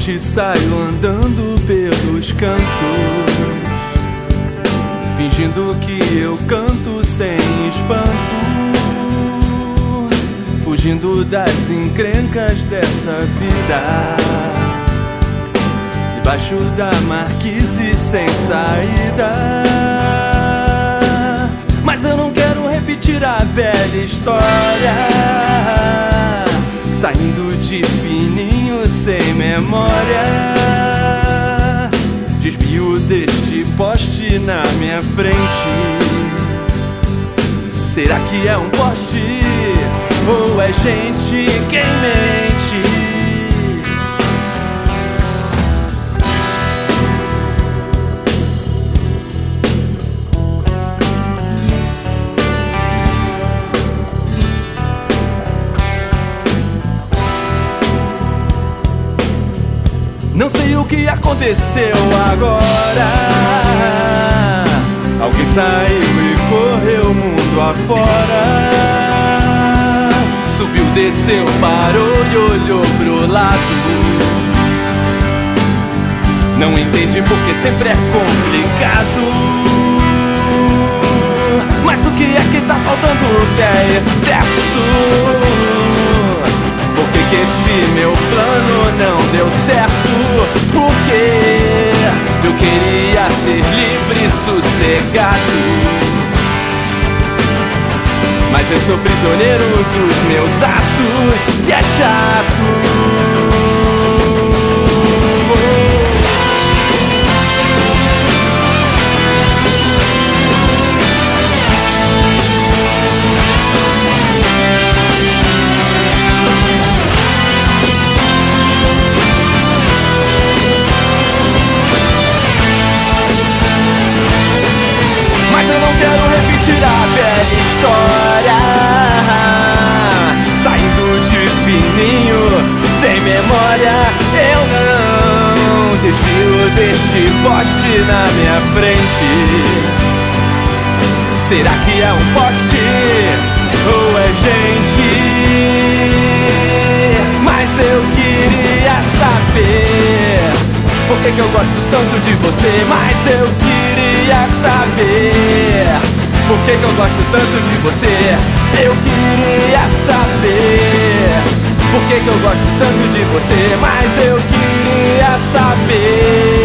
noite saio andando pelos cantos, fingindo que eu canto sem espanto, fugindo das encrencas dessa vida, debaixo da marquise sem saída. Mas eu não quero repetir a velha história, saindo de fininho sem memória. Desvio deste poste na minha frente. Será que é um poste ou é gente quem mente? Não sei o que aconteceu agora. Alguém saiu e correu mundo afora. Subiu, desceu, parou e olhou pro lado. Não entende porque sempre é complicado. Mas o que é que tá faltando que é excesso? Por que esse meu plano não deu certo? Porque eu queria ser livre e sossegado, mas eu sou prisioneiro dos meus atos e é chato. Repetir a velha história, saindo de fininho, sem memória. Eu não desvio deste poste na minha frente. Será que é um poste ou é gente? Mas eu queria saber por que eu gosto tanto de você. Mas eu queria saber por que eu gosto tanto de você. Eu queria saber por que eu gosto tanto de você. Mas eu queria saber